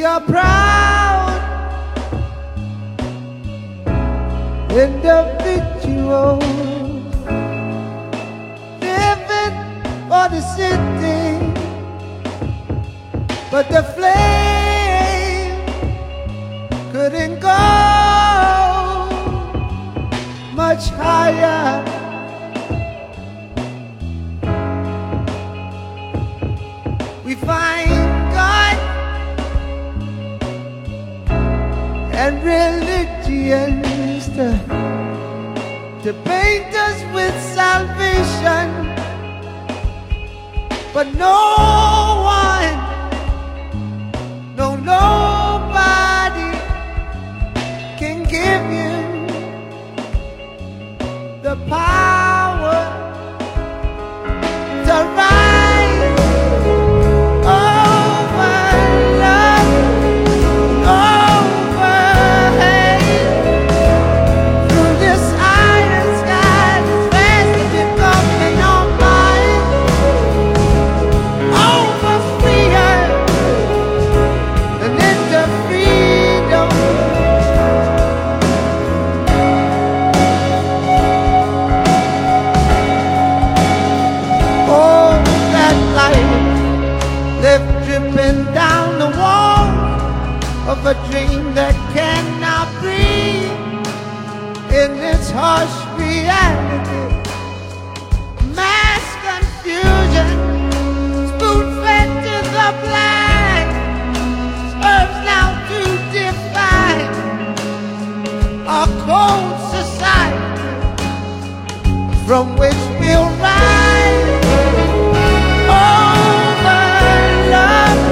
are proud individuals living for the city, but the flame couldn't go much higher. We find God and religions to paint us with salvation, but no one, no, nobody can give you the power to rise over love, over hate. Through this iron sky, this fast as you're coming on mine. Over fear and into freedom. Oh, that light left dripping down the wall of a dream that cannot breathe in its harsh reality. Mass confusion, spoon-fed to the blind, serves now to define our cold society from which we'll rise. Over love,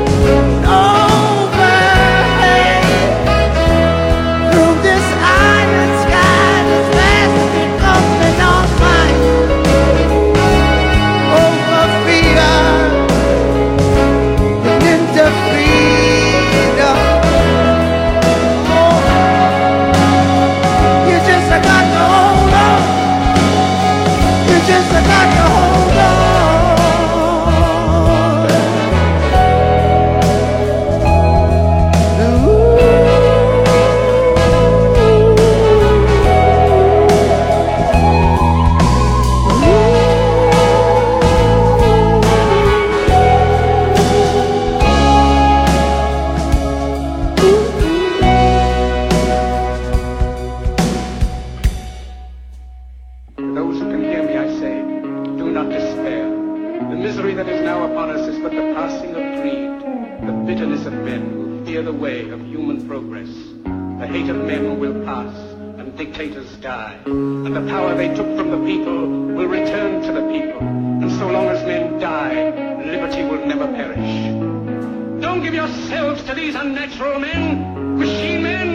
over hate. Through this iron sky, this fast as you're coming on mine. Over fear and into freedom. Oh, you just got to hold on. You just got to hold on. Those who can hear me, I say, do not despair. The misery that is now upon us is but the passing of greed, the bitterness of men who fear the way of human progress. The hate of men will pass, and dictators die, and the power they took from the people will return to the people. And so long as men die, liberty will never perish. Don't give yourselves to these unnatural men, machine men.